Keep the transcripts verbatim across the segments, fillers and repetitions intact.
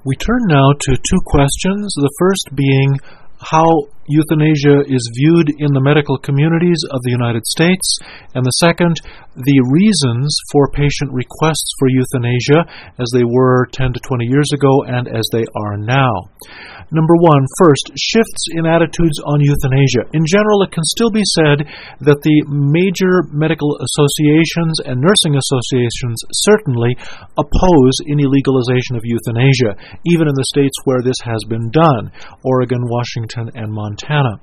We turn now to two questions, the first being how euthanasia is viewed in the medical communities of the United States, and the second, the reasons for patient requests for euthanasia as they were ten to twenty years ago and as they are now. Number one, first, shifts in attitudes on euthanasia. In general, it can still be said that the major medical associations and nursing associations certainly oppose any legalization of euthanasia, even in the states where this has been done, Oregon, Washington, and Montana.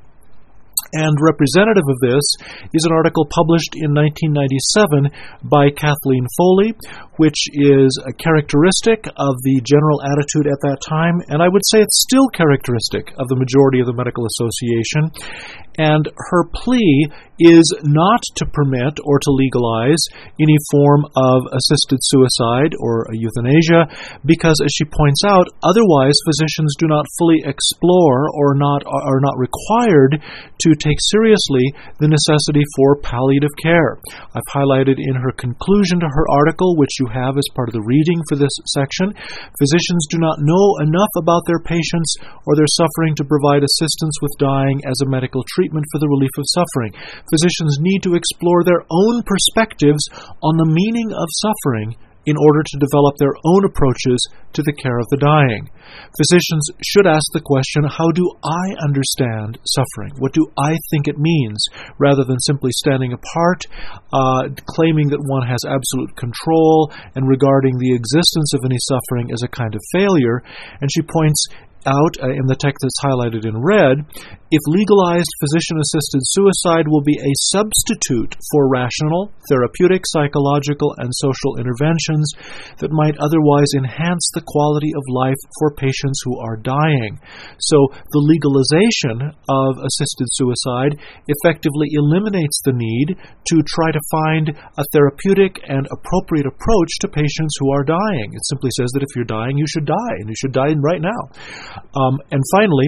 And representative of this is an article published in nineteen ninety-seven by Kathleen Foley, which is a characteristic of the general attitude at that time, and I would say it's still characteristic of the majority of the medical association. And her plea is not to permit or to legalize any form of assisted suicide or euthanasia because, as she points out, otherwise physicians do not fully explore or not are not required to take seriously the necessity for palliative care. I've highlighted in her conclusion to her article, which you have as part of the reading for this section, physicians do not know enough about their patients or their suffering to provide assistance with dying as a medical treatment for the relief of suffering. Physicians need to explore their own perspectives on the meaning of suffering in order to develop their own approaches to the care of the dying. Physicians should ask the question, how do I understand suffering? What do I think it means? Rather than simply standing apart, uh, claiming that one has absolute control and regarding the existence of any suffering as a kind of failure. And she points out uh, in the text that's highlighted in red, if legalized, physician-assisted suicide will be a substitute for rational, therapeutic, psychological, and social interventions that might otherwise enhance the quality of life for patients who are dying. So the legalization of assisted suicide effectively eliminates the need to try to find a therapeutic and appropriate approach to patients who are dying. It simply says that if you're dying, you should die, and you should die right now. Um, and finally,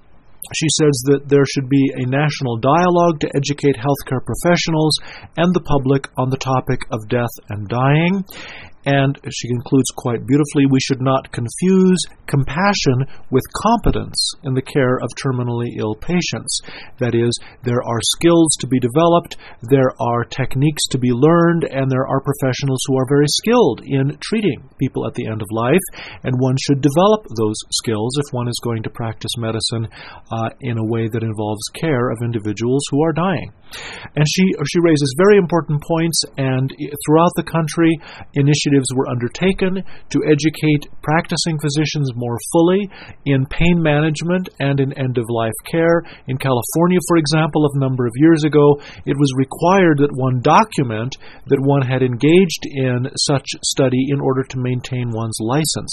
she says that there should be a national dialogue to educate healthcare professionals and the public on the topic of death and dying. And she concludes quite beautifully, we should not confuse compassion with competence in the care of terminally ill patients. That is, there are skills to be developed, there are techniques to be learned, and there are professionals who are very skilled in treating people at the end of life, and one should develop those skills if one is going to practice medicine uh, in a way that involves care of individuals who are dying. And she she raises very important points, and throughout the country, initiatives were undertaken to educate practicing physicians more fully in pain management and in end-of-life care. In California, for example, a number of years ago, it was required that one document that one had engaged in such study in order to maintain one's license.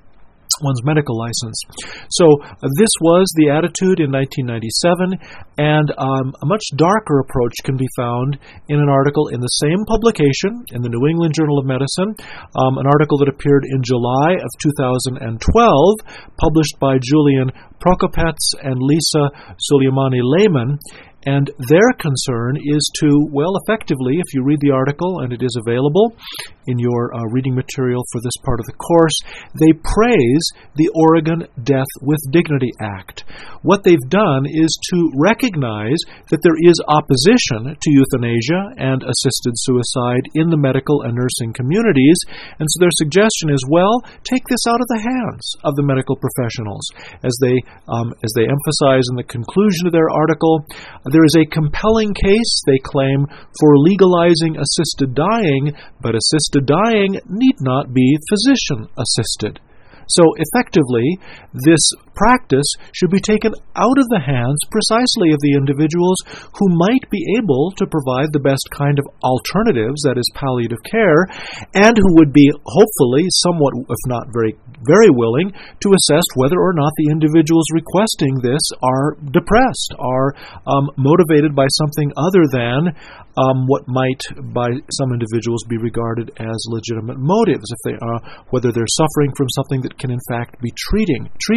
one's medical license. So uh, this was the attitude in nineteen ninety-seven, and um, a much darker approach can be found in an article in the same publication, in the New England Journal of Medicine, um, an article that appeared in July of two thousand twelve, published by Julian Prokopets and Lisa Soleimani-Lehman. And their concern is to, well, effectively, if you read the article, and it is available in your uh, reading material for this part of the course, they praise the Oregon Death with Dignity Act. What they've done is to recognize that there is opposition to euthanasia and assisted suicide in the medical and nursing communities, and so their suggestion is, well, take this out of the hands of the medical professionals. As they, um, as they emphasize in the conclusion of their article, there is a compelling case, they claim, for legalizing assisted dying, but assisted dying need not be physician-assisted. So effectively, this practice should be taken out of the hands precisely of the individuals who might be able to provide the best kind of alternatives, that is palliative care, and who would be hopefully somewhat, if not very, very willing, to assess whether or not the individuals requesting this are depressed, are um, motivated by something other than um, what might by some individuals be regarded as legitimate motives, if they are, whether they're suffering from something that can in fact be treating, treated.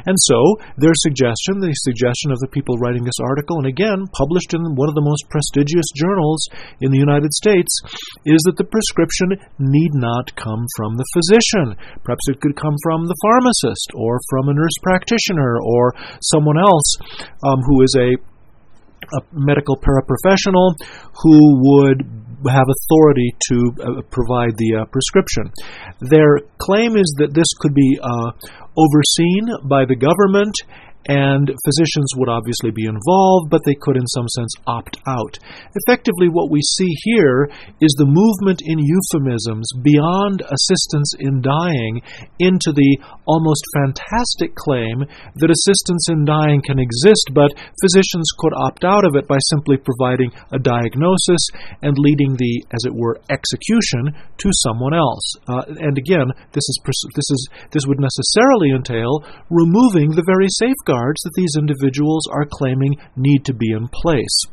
And so their suggestion, the suggestion of the people writing this article, and again published in one of the most prestigious journals in the United States, is that the prescription need not come from the physician. Perhaps it could come from the pharmacist or from a nurse practitioner or someone else um, who is a, a medical paraprofessional who would have authority to uh, provide the uh, prescription. Their claim is that this could be uh, overseen by the government, and physicians would obviously be involved, but they could in some sense opt out. Effectively, what we see here is the movement in euphemisms beyond assistance in dying into the almost fantastic claim that assistance in dying can exist, but physicians could opt out of it by simply providing a diagnosis and leading the, as it were, execution to someone else. Uh, and again, this is this is this would necessarily entail removing the very safeguards that these individuals are claiming need to be in place.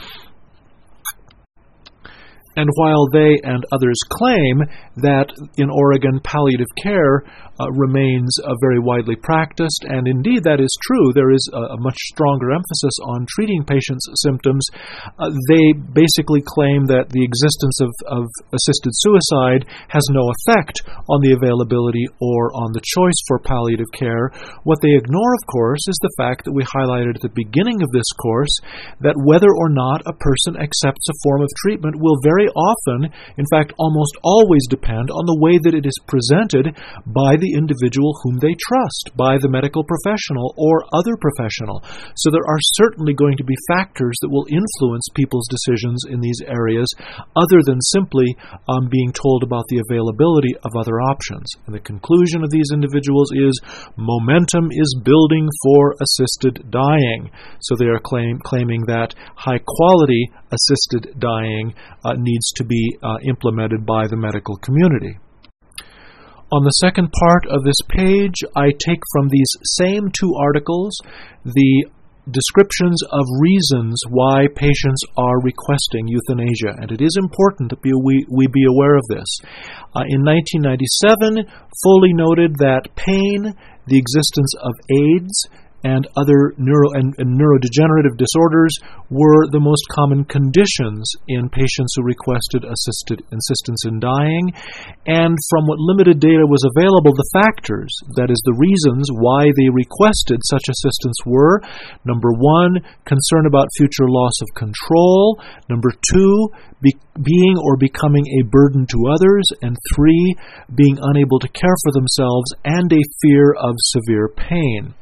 And while they and others claim that in Oregon palliative care uh, remains uh, very widely practiced, and indeed that is true, there is a, a much stronger emphasis on treating patients' symptoms, uh, they basically claim that the existence of, of assisted suicide has no effect on the availability or on the choice for palliative care. What they ignore, of course, is the fact that we highlighted at the beginning of this course that whether or not a person accepts a form of treatment will very often, in fact almost always, depend on the way that it is presented by the individual whom they trust, by the medical professional or other professional. So there are certainly going to be factors that will influence people's decisions in these areas other than simply um, being told about the availability of other options. And the conclusion of these individuals is momentum is building for assisted dying. So they are claim, claiming that high-quality assisted dying uh, needs to be uh, implemented by the medical community. On the second part of this page, I take from these same two articles the descriptions of reasons why patients are requesting euthanasia, and it is important that we, we be aware of this. Uh, in nineteen ninety-seven, Foley noted that pain, the existence of AIDS, and other neuro and, and neurodegenerative disorders were the most common conditions in patients who requested assisted insistence in dying. And from what limited data was available, the factors, that is, the reasons why they requested such assistance were: number one, concern about future loss of control; number two, be, being or becoming a burden to others; and three, being unable to care for themselves and a fear of severe pain.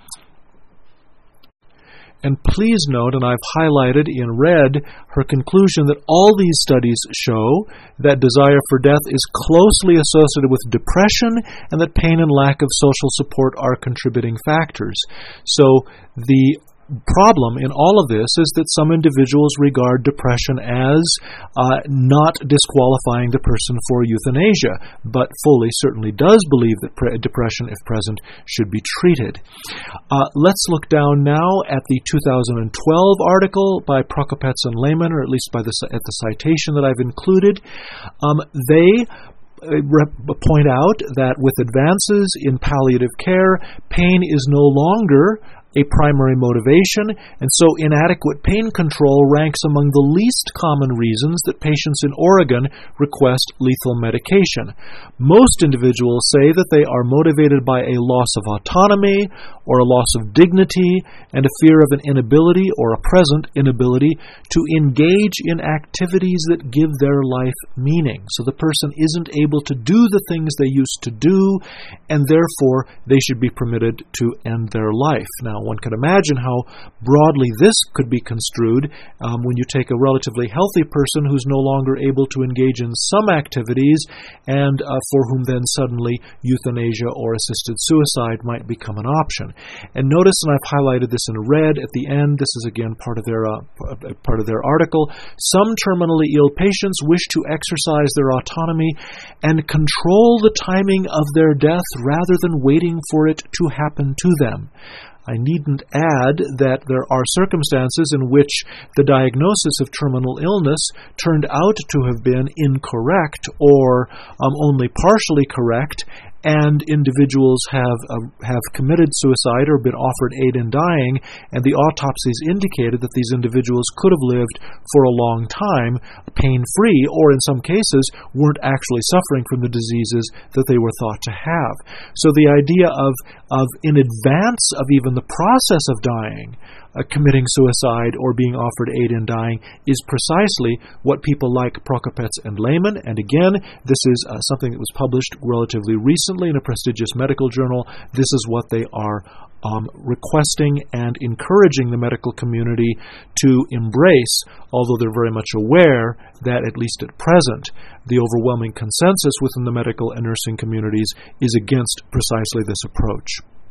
And please note, and I've highlighted in red, her conclusion that all these studies show that desire for death is closely associated with depression and that pain and lack of social support are contributing factors. So the problem in all of this is that some individuals regard depression as uh, not disqualifying the person for euthanasia, but Foley certainly does believe that pre- depression, if present, should be treated. Uh, let's look down now at the two thousand twelve article by Prokopets and Lehman, or at least by the, at the citation that I've included. Um, they point out that with advances in palliative care, pain is no longer a primary motivation, and so inadequate pain control ranks among the least common reasons that patients in Oregon request lethal medication. Most individuals say that they are motivated by a loss of autonomy or a loss of dignity and a fear of an inability or a present inability to engage in activities that give their life meaning. So the person isn't able to do the things they used to do, and therefore they should be permitted to end their life. Now, one can imagine how broadly this could be construed um, when you take a relatively healthy person who's no longer able to engage in some activities and uh, for whom then suddenly euthanasia or assisted suicide might become an option. And notice, and I've highlighted this in red at the end, this is again part of their uh, part of their article, some terminally ill patients wish to exercise their autonomy and control the timing of their death rather than waiting for it to happen to them. I needn't add that there are circumstances in which the diagnosis of terminal illness turned out to have been incorrect or um, only partially correct, and individuals have uh, have committed suicide or been offered aid in dying, and the autopsies indicated that these individuals could have lived for a long time pain-free, or in some cases weren't actually suffering from the diseases that they were thought to have. So the idea of, of in advance of even the process of dying, uh, committing suicide or being offered aid in dying is precisely what people like Prokopets and Lehman, and again, this is uh, something that was published relatively recently in a prestigious medical journal. This is what they are Um, requesting and encouraging the medical community to embrace, although they're very much aware that, at least at present, the overwhelming consensus within the medical and nursing communities is against precisely this approach.